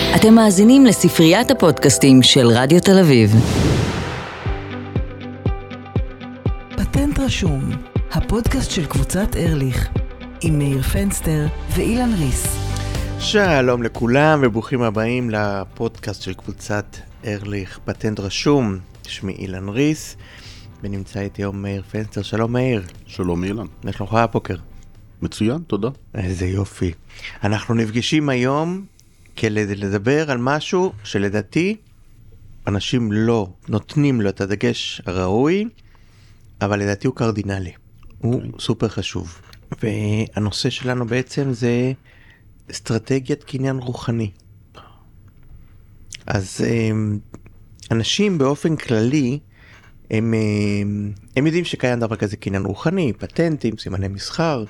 אתם מאזינים לספריית הפודקאסטים של רדיו תל אביב. פטנט רשום, הפודקאסט של קבוצת ארליך, עם מאיר פנסטר ואילן ריס. שלום לכולם וברוכים הבאים לפודקאסט של קבוצת ארליך, פטנט רשום. שמי אילן ריס ונמצא איתי היום מאיר פנסטר. שלום מאיר. שלום אילן. מה שלומך הבוקר? מצוין, תודה. איזה יופי. אנחנו נפגשים היום כדי לדבר על משהו שלדעתי אנשים לא נותנים לו את הדגש הראוי, אבל לדעתי הוא קרדינלי. הוא סופר חשוב. והנושא שלנו בעצם זה אסטרטגיית קניין רוחני. אז אנשים באופן כללי, הם יודעים שקיים דבר כזה קניין רוחני, פטנטים, סימני מסחר,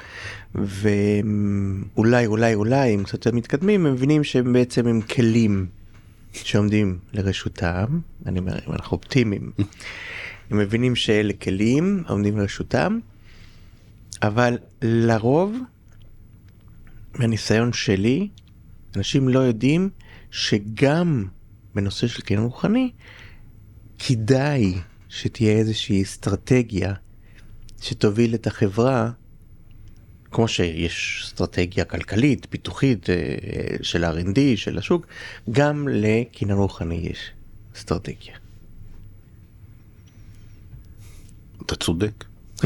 ואולי, אם קצת מתקדמים, הם מבינים שהם בעצם הם כלים שעומדים לרשותם. אני אומר, אם אנחנו אופטימיים, הם מבינים שאלה כלים עומדים לרשותם, אבל לרוב, מהניסיון שלי, אנשים לא יודעים שגם בנושא של קניין רוחני, כדאי שתהיה איזושהי אסטרטגיה שתוביל את החברה, כמו שיש אסטרטגיה כלכלית, פיתוחית, של R&D, של השוק, גם לקניין רוחני יש אסטרטגיה. אתה צודק.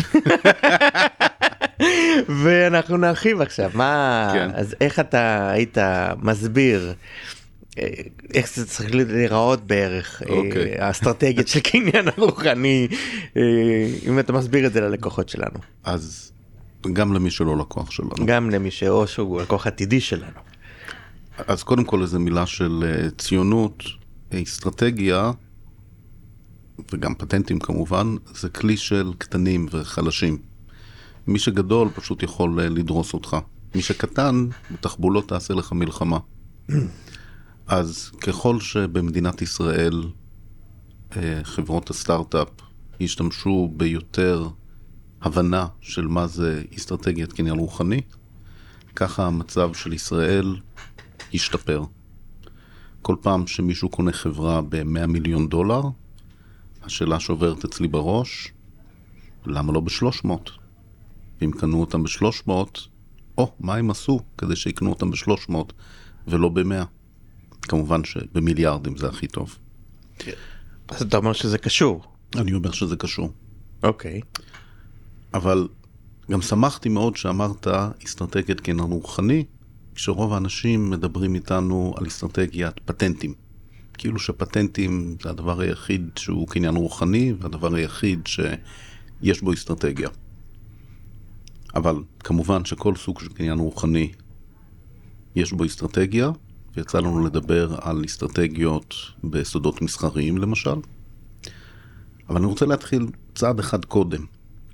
ואנחנו נרחיב עכשיו, כן. אז איך אתה היית מסביר, איך זה צריך להיראות בערך, האסטרטגיה של קניין הרוחני, אם אתה מסביר את זה ללקוחות שלנו. אז גם למי שלא לקוח שלנו. גם למי שהוא לקוח עתידי שלנו. אז קודם כל איזו מילה של ציונות, אסטרטגיה, וגם פטנטים כמובן, זה כלי של קטנים וחלשים. מי שגדול פשוט יכול לדרוס אותך. מי שקטן, בתחבולות תעשה לך מלחמה. אז ככל שבמדינת ישראל חברות הסטארט-אפ ישתמשו ביותר הבנה של מה זה אסטרטגיית קניין רוחני, ככה המצב של ישראל ישתפר. כל פעם שמישהו קונה חברה ב$100 מיליון, השאלה שעוברת אצלי בראש, למה לא ב-300? ואם קנו אותם ב-300, מה הם עשו כדי שיקנו אותם ב-300 ולא ב-100? כמובן שבמיליארדים זה הכי טוב. אז אתה אומר שזה קשור. אני אומר שזה קשור. אוקיי. אבל גם שמחתי מאוד שאמרת אסטרטגיית קניין רוחני, כשרוב האנשים מדברים איתנו על אסטרטגיית פטנטים. כאילו שפטנטים זה הדבר היחיד שהוא קניין רוחני, והדבר היחיד שיש בו אסטרטגיה. אבל כמובן שכל סוג של קניין רוחני יש בו אסטרטגיה, ויצא לנו לדבר על אסטרטגיות בסודות מסחריים למשל. אבל אני רוצה להתחיל צעד אחד קודם.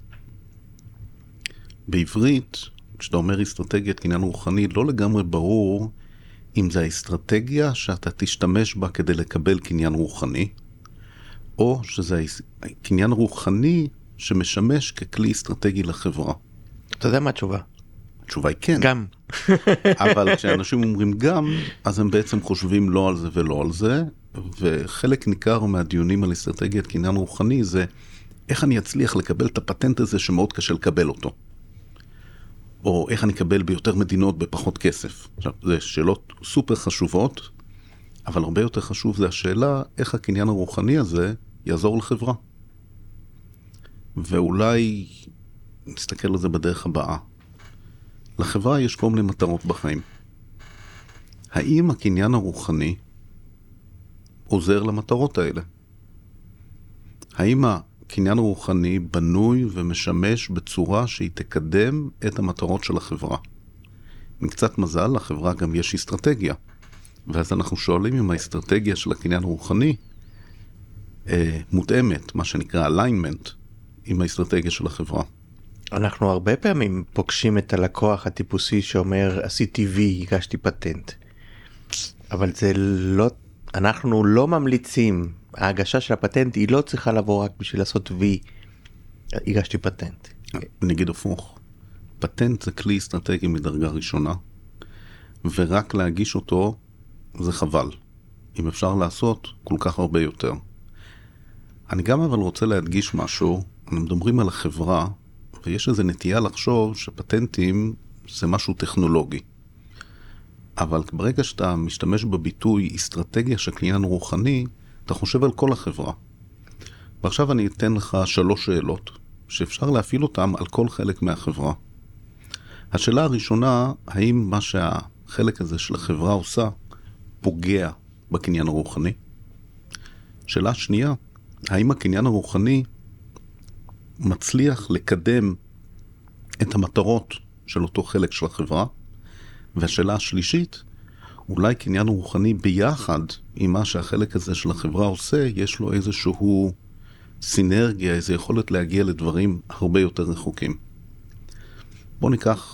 בעברית, כשאתה אומר אסטרטגיית קניין רוחני, לא לגמרי ברור אם זה האסטרטגיה שאתה תשתמש בה כדי לקבל קניין רוחני, או שזה קניין רוחני שמשמש ככלי אסטרטגי לחברה. אתה יודע מה התשובה? התשובה היא כן. גם. אבל כשאנשים אומרים גם, אז הם בעצם חושבים לא על זה ולא על זה, וחלק ניכר מהדיונים על אסטרטגיית קניין רוחני זה איך אני אצליח לקבל את הפטנט הזה שמאוד קשה לקבל אותו. או איך אני אקבל ביותר מדינות בפחות כסף. עכשיו, זה שאלות סופר חשובות, אבל הרבה יותר חשוב זה השאלה איך הקניין הרוחני הזה יעזור לחברה. ואולי נסתכל על זה בדרך הבאה. לחברה יש כל מיני מטרות בחיים. האם הקניין הרוחני עוזר למטרות האלה? האם הקניין הרוחני בנוי ומשמש בצורה שהיא תקדם את המטרות של החברה? עם קצת מזל, לחברה גם יש אסטרטגיה. ואז אנחנו שואלים אם האסטרטגיה של הקניין הרוחני מותאמת, מה שנקרא alignment, עם האסטרטגיה של החברה. אנחנו הרבה פעמים פוגשים את הלקוח הטיפוסי שאומר, עשיתי וי, הגשתי פטנט. אבל זה לא, אנחנו לא ממליצים, ההגשה של הפטנט היא לא צריכה לבוא רק בשביל לעשות וי, הגשתי פטנט. נגיד הפוך, פטנט זה כלי אסטרטגי מדרגה ראשונה, ורק להגיש אותו זה חבל. אם אפשר לעשות כל כך הרבה יותר. אני גם אבל רוצה להדגיש משהו, אנחנו מדברים על החברה, ויש איזו נטייה לחשוב שפטנטים זה משהו טכנולוגי. אבל ברגע שאתה משתמש בביטוי אסטרטגיה של קניין רוחני, אתה חושב על כל החברה. ועכשיו אני אתן לך 3 שאלות, שאפשר להפעיל אותן על כל חלק מהחברה. השאלה הראשונה, האם מה שהחלק הזה של החברה עושה, פוגע בקניין הרוחני? שאלה שנייה, האם הקניין הרוחני מצליח לקדם את המטרות של אותו חלק של החברה? והשאלה השלישית, אולי קניין רוחני ביחד עם מה שהחלק הזה של החברה עושה, יש לו איזשהו סינרגיה, איזו יכולת להגיע לדברים הרבה יותר רחוקים. בואו ניקח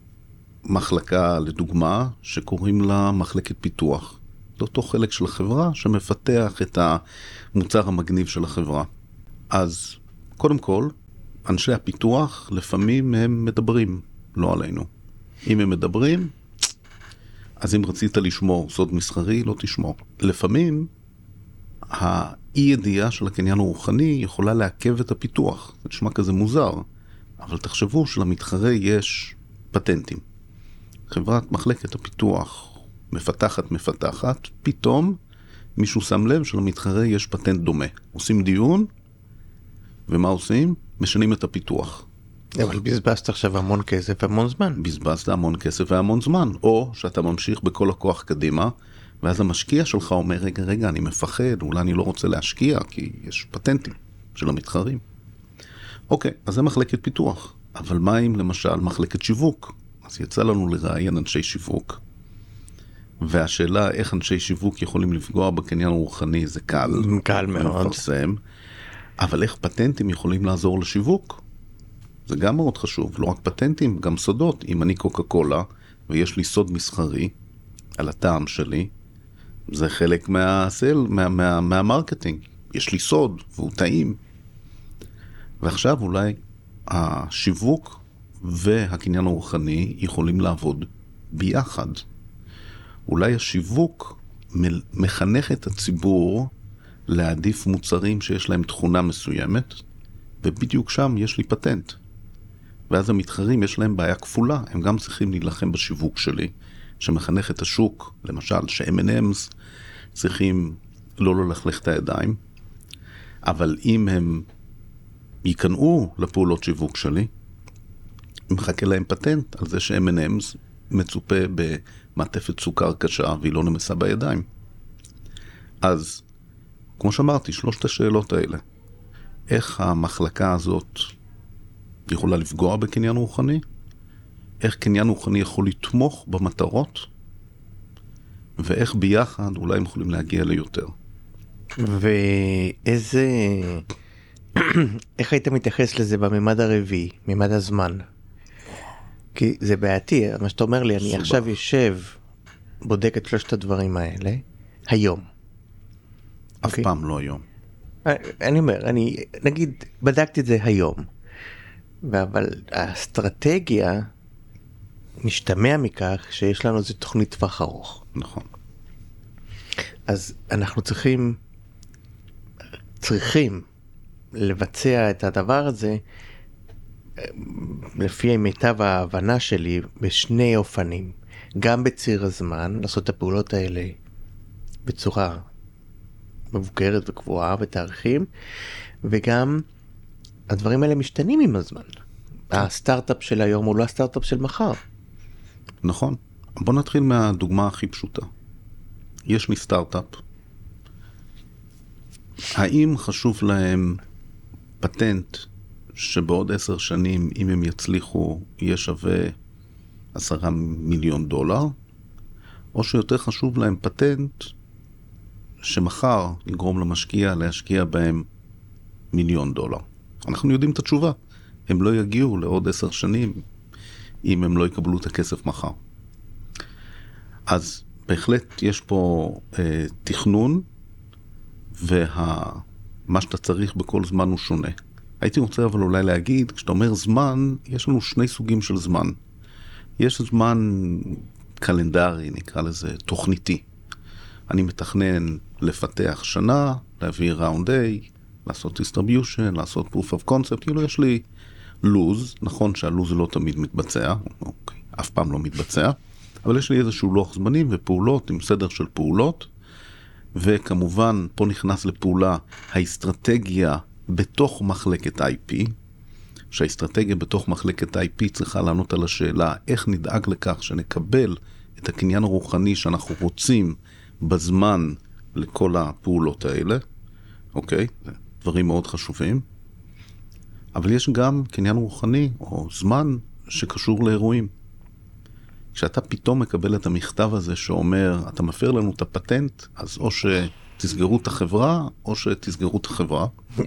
מחלקה לדוגמה שקוראים לה מחלקת פיתוח. זה אותו חלק של החברה שמפתח את המוצר המגניב של החברה. אז קודם כל, אנשי הפיתוח לפעמים הם מדברים, לא עלינו. אם הם מדברים, אז אם רצית לשמור סוד מסחרי, לא תשמור. לפעמים, האי ידיעה של הקניין הרוחני יכולה לעכב את הפיתוח. זה נשמע כזה מוזר, אבל תחשבו שלמתחרה יש פטנטים. חברת מחלקת הפיתוח מפתחת, פתאום מישהו שם לב שלמתחרה יש פטנט דומה. עושים דיון, ומה עושים? משנים את הפיתוח. אבל בזבזת עכשיו המון כסף והמון זמן. בזבזת המון כסף והמון זמן. או שאתה ממשיך בכל הכוח קדימה, ואז המשקיע שלך אומר, רגע, אני מפחד, אולי אני לא רוצה להשקיע, כי יש פטנטים של המתחרים. אוקיי, אז זה מחלקת פיתוח. אבל מה אם למשל מחלקת שיווק? אז יצא לנו לראיין אנשי שיווק. והשאלה איך אנשי שיווק יכולים לפגוע בקניין הרוחני, זה קל. קל מאוד. מפרסם. אבל איך פטנטים יכולים לעזור לשיווק? זה גם מאוד חשוב. לא רק פטנטים, גם סודות. אם אני קוקה קולה, ויש לי סוד מסחרי על הטעם שלי, זה חלק מהמרקטינג. יש לי סוד, והוא טעים. ועכשיו אולי השיווק והקניין הרוחני יכולים לעבוד ביחד. אולי השיווק מחנך את הציבור להעדיף מוצרים שיש להם תכונה מסוימת, ובדיוק שם יש לי פטנט. ואז המתחרים יש להם בעיה כפולה, הם גם צריכים להילחם בשיווק שלי, שמחנך את השוק, למשל ש-M&M's צריכים לא ללכלך את הידיים, אבל אם הם ייכנעו לפעולות שיווק שלי, מחכה להם פטנט על זה ש-M&M's מצופה במעטפת סוכר קשה והיא לא נמסה בידיים. אז, כמו שאמרתי, 3 השאלות האלה. איך המחלקה הזאת יכולה לפגוע בקניין רוחני? איך קניין רוחני יכול לתמוך במטרות? ואיך ביחד אולי הם יכולים להגיע ליותר? ואיזה... איך היית מתייחס לזה בממד הרביעי, ממד הזמן? כי זה בעייתי, מה שאתה אומר לי, אני עכשיו יושב, בודק את 3 הדברים האלה, היום. אף פעם לא היום. אני אומר, נגיד, בדקתי את זה היום, אבל האסטרטגיה משתמע מכך שיש לנו איזו תוכנית טווח ארוך. נכון. אז אנחנו צריכים לבצע את הדבר הזה, לפי מיטב ההבנה שלי, בשני אופנים. גם בציר הזמן, לעשות את הפעולות האלה בצורה מבוקרת וקבועה בתאריכים, וגם הדברים האלה משתנים עם הזמן. הסטארט-אפ של היום הוא לא הסטארט-אפ של מחר. נכון. בוא נתחיל מהדוגמה הכי פשוטה. יש לי סטארט-אפ. האם חשוב להם פטנט שבעוד 10 שנים, אם הם יצליחו, יהיה שווה $10 מיליון, או שיותר חשוב להם פטנט שמחר יגרום למשקיע להשקיע בהם $1 מיליון. אנחנו יודעים את התשובה. הם לא יגיעו לעוד 10 שנים אם הם לא יקבלו את הכסף מחר. אז בהחלט יש פה תכנון, ומה שאתה צריך בכל זמן הוא שונה. הייתי רוצה אבל אולי להגיד, כשאתה אומר זמן, יש לנו 2 סוגים של זמן. יש זמן קלנדרי, נקרא לזה תוכניתי. אני מתכנן לפתח שנה, להביא ראונד A, לעשות distribution, לעשות proof of concept, כאילו יש לי לוז, נכון שהלוז לא תמיד מתבצע, אוקיי, אף פעם לא מתבצע, אבל יש לי איזשהו לוח זמנים ופעולות עם סדר של פעולות, וכמובן פה נכנס לפעולה האסטרטגיה בתוך מחלקת IP, שהאסטרטגיה בתוך מחלקת IP צריכה לענות על השאלה איך נדאג לכך שנקבל את הקניין הרוחני שאנחנו רוצים בזמן לכל הפעולות האלה, אוקיי? דברים מאוד חשובים. אבל יש גם קניין רוחני או זמן שקשור לאירועים. כשאתה פתאום מקבל את המכתב הזה שאומר, אתה מפר לנו את הפטנט, אז או שתסגרו את החברה, או שתסגרו את החברה.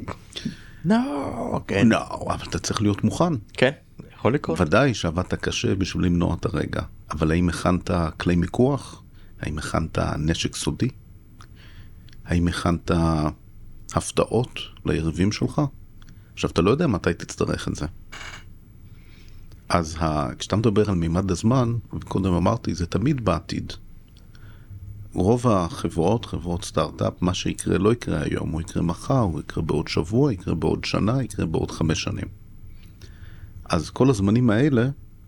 כן. אבל אתה צריך להיות מוכן. כן, יכול לקרות. ודאי שעבדת קשה בשביל למנוע את הרגע. אבל האם הכנת כלי מיקוח? האם הכנת נשק סודי? האם הכנת הפתעות ליריבים שלך? עכשיו, אתה לא יודע מתי תצטרך את זה. אז כשאתה מדבר על מימד הזמן, וקודם אמרתי, זה תמיד בעתיד. רוב החברות, חברות סטארט-אפ, מה שיקרה לא יקרה היום, הוא יקרה מחר, הוא יקרה בעוד שבוע, יקרה בעוד שנה, יקרה בעוד 5 שנים. אז כל הזמנים האלה,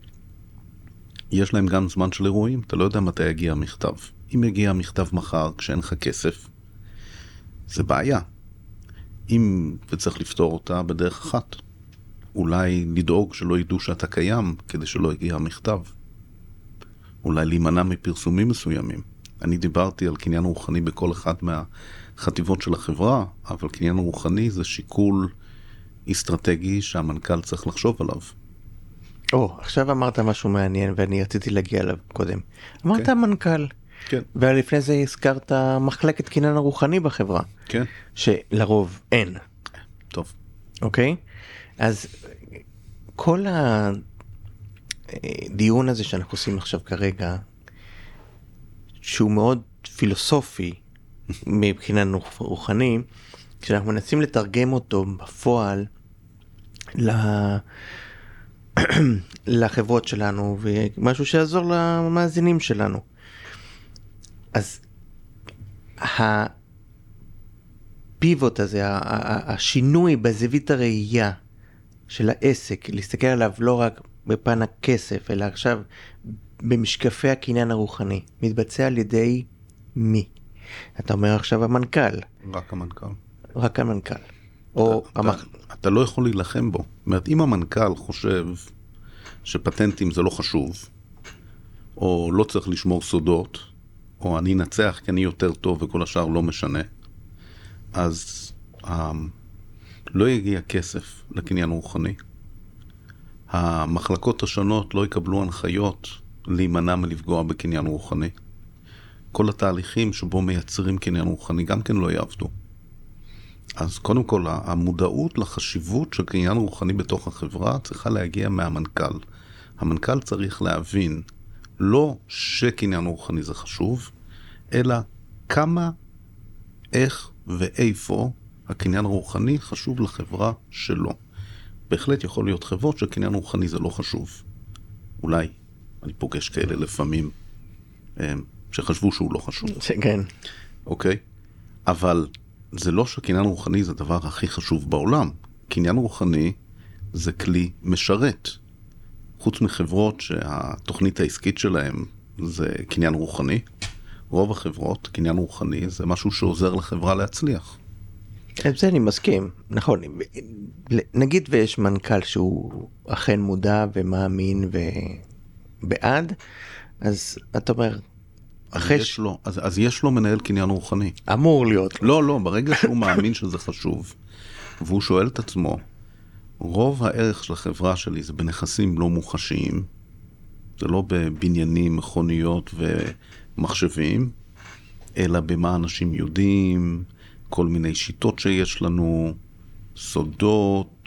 יש להם גם זמן של אירועים, אתה לא יודע מתי יגיע המכתב. אם יגיע המכתב מחר כשאין לך כסף, זה בעיה. אם וצריך לפתור אותה בדרך אחת. אולי לדאוג שלא ידעו שאתה קיים כדי שלא יגיע המכתב. אולי להימנע מפרסומים מסוימים. אני דיברתי על קניין רוחני בכל אחת מהחטיבות של החברה, אבל קניין רוחני זה שיקול אסטרטגי שהמנכ"ל צריך לחשוב עליו. עכשיו אמרת משהו מעניין ואני רציתי להגיע אליו קודם. אמרת המנכ"ל. כן. ולפני זה הזכרת מחלקת קניין הרוחני בחברה. כן. שלרוב אין. טוב. אוקיי? אז כל הדיון הזה שאנחנו עושים עכשיו כרגע, שהוא מאוד פילוסופי מבחינה רוחני, כשאנחנו מנסים לתרגם אותו בפועל לחברות שלנו, ומשהו שיעזור למאזינים שלנו. אז הפיבוט הזה, השינוי בזווית הראייה של העסק, להסתכל עליו לא רק בפן הכסף, אלא עכשיו במשקפי הקניין הרוחני, מתבצע על ידי מי? אתה אומר עכשיו המנכ"ל. רק המנכ"ל. רק המנכ"ל. אתה לא יכול להילחם בו. זאת אומרת, אם המנכ"ל חושב שפטנטים זה לא חשוב, או לא צריך לשמור סודות, או אני אנצח כי אני יותר טוב וכל השאר לא משנה, אז לא יגיע כסף לקניין רוחני. המחלקות השונות לא יקבלו הנחיות להימנע מלפגוע בקניין רוחני. כל התהליכים שבו מייצרים קניין רוחני גם כן לא יעבדו. אז קודם כל, המודעות לחשיבות של קניין רוחני בתוך החברה צריכה להגיע מהמנכ"ל. המנכ"ל צריך להבין לא שקניין רוחני זה חשוב, אלא כמה, איך ואיפה הקניין הרוחני חשוב לחברה שלו. בהחלט יכול להיות חברות שקניין רוחני זה לא חשוב. אולי, אני פוגש כאלה לפעמים שחשבו שהוא לא חשוב. כן. אוקיי? אבל זה לא שקניין רוחני זה הדבר הכי חשוב בעולם. קניין רוחני זה כלי משרת. חוץ מחברות שהתוכנית העסקית שלהם זה קניין רוחני, רוב החברות, קניין רוחני, זה משהו שעוזר לחברה להצליח. זה אני מסכים, נכון. נגיד ויש מנכ"ל שהוא אכן מודע ומאמין ובעד, אז אתה אומר, אז יש לו מנהל קניין רוחני. אמור להיות. לא, ברגע שהוא מאמין שזה חשוב, והוא שואל את עצמו, רוב הערך של החברה שלי זה בנכסים לא מוחשיים, זה לא בבניינים, מכוניות ומחשבים, אלא במה אנשים יודעים, כל מיני שיטות שיש לנו, סודות,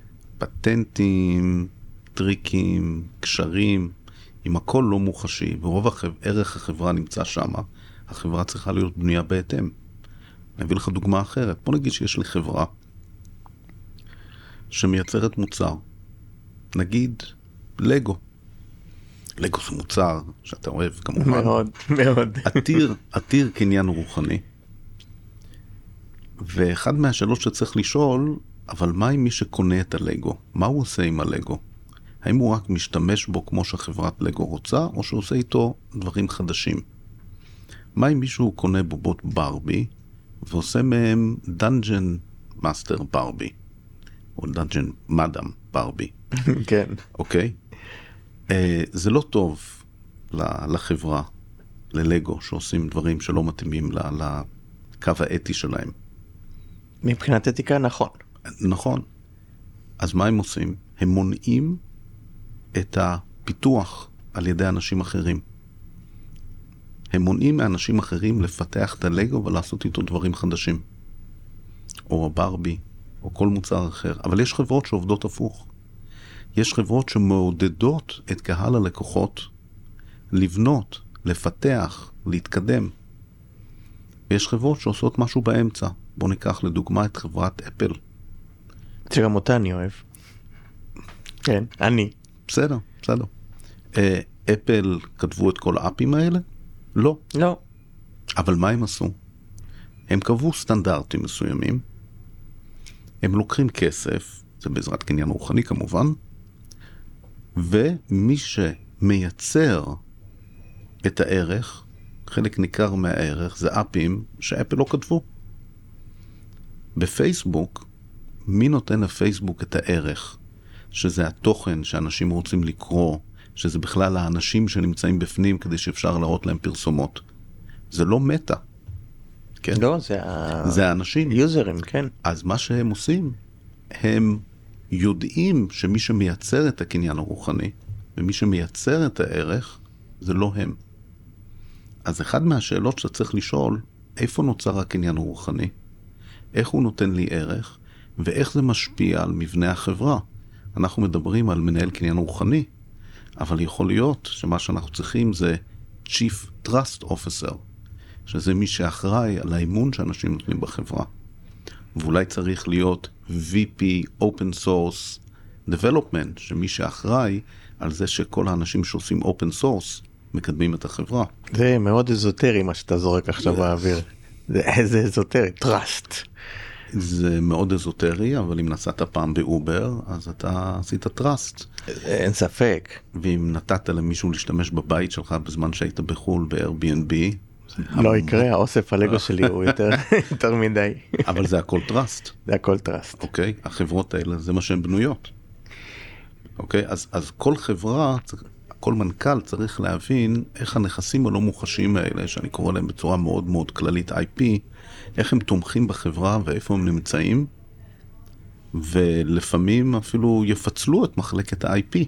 פטנטים, טריקים, קשרים, אם הכל לא מוחשי, ורוב ערך החברה נמצא שם, החברה צריכה להיות בנויה בהתאם. אני אביא לך דוגמה אחרת. בוא נגיד שיש לי חברה שמייצרת מוצר. נגיד לגו. לגו זה מוצר שאתה אוהב כמובן. מאוד, מאוד. עתיר קניין רוחני. ואחד מהשאלות שצריך לשאול, אבל מה עם מי שקונה את הלגו? מה הוא עושה עם הלגו? האם הוא רק משתמש בו כמו שחברת לגו רוצה, או שהוא עושה איתו דברים חדשים? מה אם מישהו קונה בובות ברבי, ועושה מהם דנג'ן מאסטר ברבי, או דנג'ן מאדם ברבי? כן. אוקיי? זה לא טוב לחברה, ללגו, שעושים דברים שלא מתאימים לקו האתי שלהם. מבחינת אתיקה, נכון. נכון. אז מה הם עושים? הם מונעים את הפיתוח על ידי אנשים אחרים. הם מונעים מאנשים אחרים לפתח את הלגו ולעשות איתו דברים חדשים. או הברבי, או כל מוצר אחר. אבל יש חברות שעובדות הפוך. יש חברות שמעודדות את קהל הלקוחות לבנות, לפתח, להתקדם. ויש חברות שעושות משהו באמצע. בואו ניקח לדוגמה את חברת אפל. שגם אותה אני אוהב. כן, אני. בסדר. אפל כתבו את כל האפים האלה? לא. לא. אבל מה הם עשו? הם קבעו סטנדרטים מסוימים, הם לוקחים כסף, זה בעזרת קניין רוחני כמובן, ומי שמייצר את הערך, חלק ניכר מהערך, זה אפים שאפל לא כתבו. בפייסבוק, מי נותן לפייסבוק את הערך? שזה התוכן שאנשים רוצים לקרוא, שזה בכלל האנשים שנמצאים בפנים כדי שאפשר להראות להם פרסומות. זה לא מטה. כן? לא, זה האנשים. יוזרים, כן. אז מה שהם עושים, הם יודעים שמי שמייצר את הקניין הרוחני, ומי שמייצר את הערך, זה לא הם. אז אחד מהשאלות שאתה צריך לשאול, איפה נוצר הקניין הרוחני? איך הוא נותן לי ערך? ואיך זה משפיע על מבנה החברה? אנחנו מדברים על מנהל קניין רוחני, אבל יכול להיות שמה שאנחנו צריכים זה Chief Trust Officer, שזה מי שאחראי על האמון שאנשים נותנים בחברה. ואולי צריך להיות VP Open Source Development, שמי שאחראי על זה שכל האנשים שעושים Open Source מקדמים את החברה. זה מאוד אזוטרי מה שאתה זורק עכשיו באוויר. זה איזה אזוטרי, Trust. זה מאוד אזוטרי, אבל אם נסעת פעם באובר, אז אתה עשית טראסט. אין ספק. ואם נתת למישהו להשתמש בבית שלך בזמן שהיית בחול ב-Airbnb, לא יקרה, האוסף הלגו שלי הוא יותר מדי. אבל זה הכל טראסט. זה הכל טראסט. אוקיי? החברות האלה, זה מה שהן בנויות. אוקיי? אז כל חברה, כל מנכ"ל צריך להבין איך הנכסים הלא מוחשיים האלה, שאני קורא להם בצורה מאוד מאוד כללית IP, איך הם תומכים בחברה ואיפה הם נמצאים, ולפעמים אפילו יפצלו את מחלקת ה-IP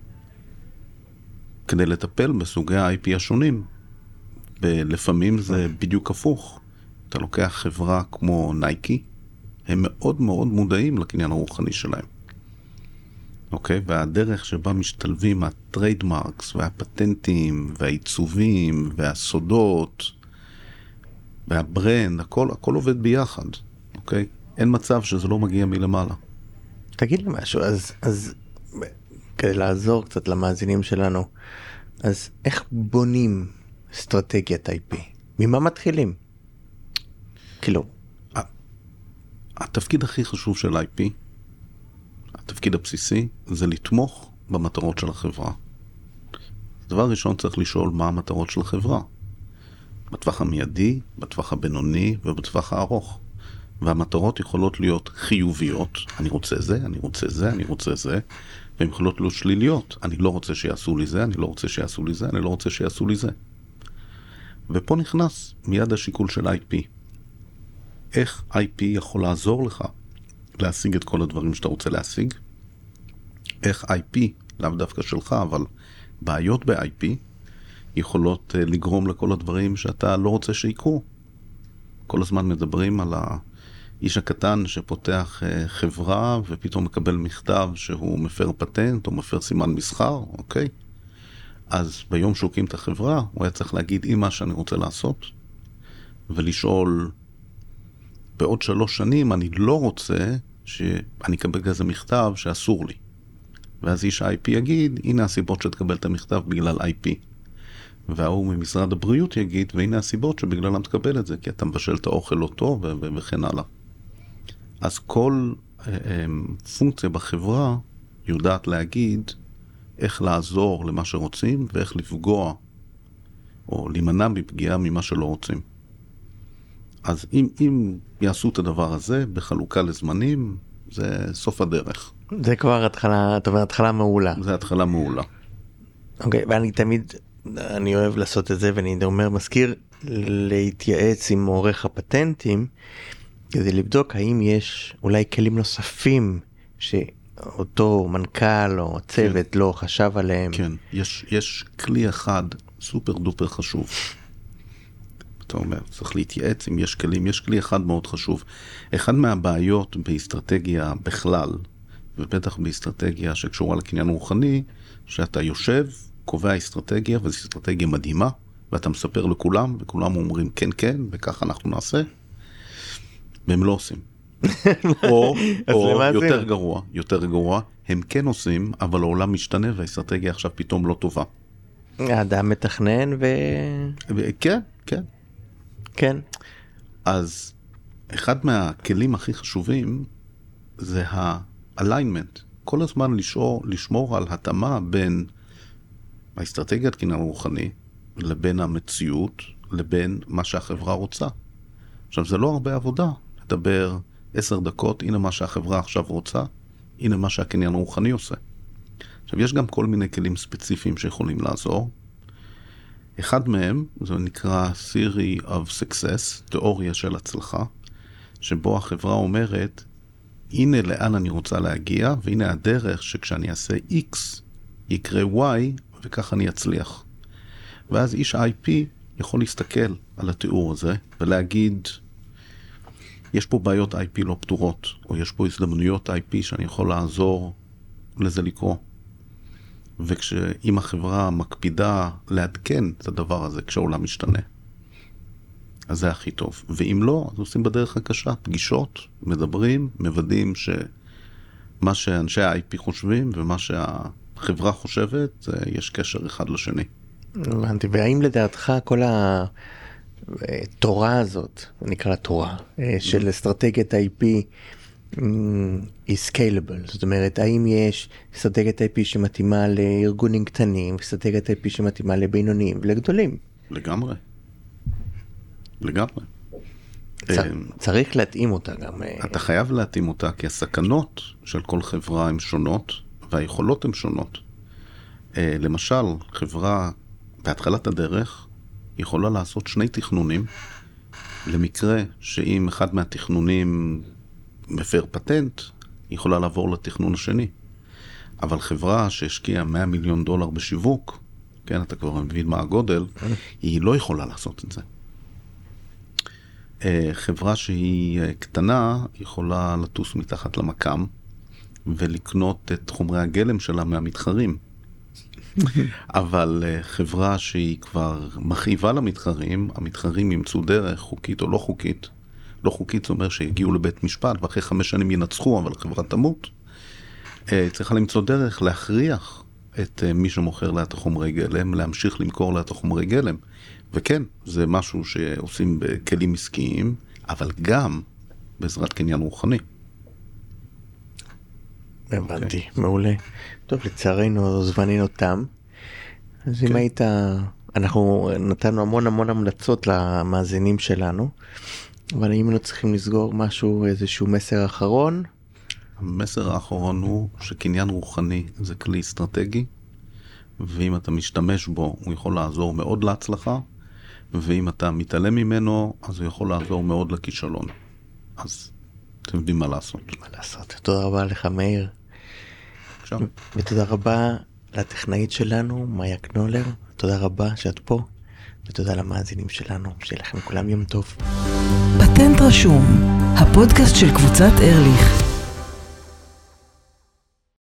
כדי לטפל בסוגי ה-IP השונים. ולפעמים זה בדיוק הפוך. אתה לוקח חברה כמו נייקי, הם מאוד מאוד מודעים לקניין הרוחני שלהם. אוקיי? והדרך שבה משתלבים הטריידמרקס והפטנטים והעיצובים והסודות והברנד, הכל עובד ביחד, אוקיי? אין מצב שזה לא מגיע מלמעלה. תגיד לי משהו, אז כדי לעזור קצת למאזינים שלנו, אז איך בונים אסטרטגיית IP? ממה מתחילים? כאילו. התפקיד הכי חשוב של IP, התפקיד הבסיסי, זה לתמוך במטרות של החברה. דבר ראשון צריך לשאול מה המטרות של החברה. בטווח המיידי, בטווח הבינוני ובטווח הארוך. והמטרות יכולות להיות חיוביות, אני רוצה זה, אני רוצה זה, אני רוצה זה, והן יכולות להיות שליליות, אני לא רוצה שיעשו לי זה, אני לא רוצה שיעשו לי זה, אני לא רוצה שיעשו לי זה. ופה נכנס מיד השיקול של IP. איך IP יכול לעזור לך להשיג את כל הדברים שאתה רוצה להשיג? איך IP, לאו דווקא שלך, אבל בעיות ב-IP, יכולות לגרום לכל הדברים שאתה לא רוצה שיקרו. כל הזמן מדברים על האיש הקטן שפותח חברה ופתאום מקבל מכתב שהוא מפר פטנט או מפר סימן מסחר, אוקיי? אז ביום שהוא הקים את החברה, הוא היה צריך להגיד אם מה שאני רוצה לעשות, ולשאול בעוד 3 שנים אני לא רוצה שאני אקבל כזה מכתב שאסור לי. ואז איש ה-IP יגיד, הנה הסיבות שתקבל את המכתב בגלל IP. והוא ממשרד הבריאות יגיד, והנה הסיבות שבגללם תקבל את זה, כי אתה מבשל את האוכל לא טוב וכן הלאה. אז כל פונקציה בחברה יודעת להגיד איך לעזור למה שרוצים ואיך לפגוע או להימנע בפגיעה ממה שלא רוצים. אז אם יעשו את הדבר הזה בחלוקה לזמנים, זה סוף הדרך. זה כבר התחלה, אתה אומר, התחלה מעולה. זה התחלה מעולה. אוקיי, ואני תמיד, אני אוהב לעשות את זה, ואני אומר, מזכיר להתייעץ עם עורך הפטנטים, כדי לבדוק האם יש אולי כלים נוספים שאותו מנכ"ל או צוות לא חשב עליהם. כן, יש כלי אחד סופר דופר חשוב. אתה אומר, צריך להתייעץ אם יש כלים. יש כלי אחד מאוד חשוב. אחד מהבעיות באסטרטגיה בכלל, ובטח באסטרטגיה שקשורה לקניין רוחני, שאתה יושב, קובע אסטרטגיה, וזו אסטרטגיה מדהימה, ואתה מספר לכולם, וכולם אומרים כן, כן, וכך אנחנו נעשה, והם לא עושים. או יותר גרוע, הם כן עושים, אבל העולם משתנה, והאסטרטגיה עכשיו פתאום לא טובה. האדם מתכנן כן, כן. כן. אז אחד מהכלים הכי חשובים זה ה-alignment. כל הזמן לשמור על התאמה בין האסטרטגיית קניין רוחני לבין המציאות, לבין מה שהחברה רוצה. עכשיו, זה לא הרבה עבודה. לדבר 10 דקות, הנה מה שהחברה עכשיו רוצה, הנה מה שהקניין רוחני עושה. עכשיו, יש גם כל מיני כלים ספציפיים שיכולים לעזור. אחד מהם, זה נקרא Theory of Success, תיאוריה של הצלחה, שבו החברה אומרת, הנה לאן אני רוצה להגיע, והנה הדרך שכשאני אעשה X, יקרה Y, וכך אני אצליח. ואז איש IP יכול להסתכל על התיאור הזה, ולהגיד, יש פה בעיות IP לא פתורות, או יש פה הזדמנויות IP שאני יכול לעזור לזה לקרוא. וכשאם החברה מקפידה לעדכן את הדבר הזה כשהעולם משתנה, אז זה הכי טוב. ואם לא, אז עושים בדרך הקשה, פגישות, מדברים, מוודאים שמה שאנשי ה-IP חושבים ומה שהחברה חושבת, יש קשר אחד לשני. הבנתי, והאם לדעתך כל התורה הזאת, נקרא תורה, של אסטרטגיית IP, היא scalable, זאת אומרת, האם יש אסטרטגיית IP שמתאימה לארגונים קטנים, אסטרטגיית IP שמתאימה לבינוניים ולגדולים? לגמרי. לגמרי. צריך להתאים אותה גם. אתה חייב להתאים אותה, כי הסכנות של כל חברה הן שונות, והיכולות הן שונות. למשל, חברה בהתחלת הדרך יכולה לעשות 2 תכנונים, למקרה שאם אחד מהתכנונים מפר פטנט, היא יכולה לעבור לתכנון השני. אבל חברה שהשקיעה $100 מיליון בשיווק, כן, אתה כבר מבין מה הגודל, היא לא יכולה לעשות את זה. חברה שהיא קטנה, יכולה לטוס מתחת למקם, ולקנות את חומרי הגלם שלה מהמתחרים. אבל חברה שהיא כבר מכאיבה למתחרים, המתחרים ימצאו דרך, חוקית או לא חוקית. לא חוקית, זאת אומר שיגיעו לבית משפט, ואחרי 5 שנים ינצחו, אבל החברה תמות. צריכה למצוא דרך להכריח את מי שמוכר לה את החומרי גלם, להמשיך למכור לה את החומרי גלם. וכן, זה משהו שעושים בכלים עסקיים, אבל גם בעזרת קניין רוחני. הבנתי, מעולה. טוב, לצערנו זמננו תם. אז אם היית, אנחנו נתנו המון המלצות למאזינים שלנו, אבל אם לא צריכים לסגור משהו, איזשהו מסר אחרון? המסר האחרון הוא שקניין רוחני זה כלי אסטרטגי, ואם אתה משתמש בו, הוא יכול לעזור מאוד להצלחה, ואם אתה מתעלם ממנו, אז הוא יכול לעזור מאוד לכישלון. אז אתם יודעים מה לעשות. מה לעשות. תודה רבה לך, מאיר. עכשיו. ותודה רבה לטכנאית שלנו, מאיה קנולר. תודה רבה שאת פה, ותודה למאזינים שלנו. שיהיה לכם כולם יום טוב. פטנט רשום, הפודקאסט של קבוצת ארליך.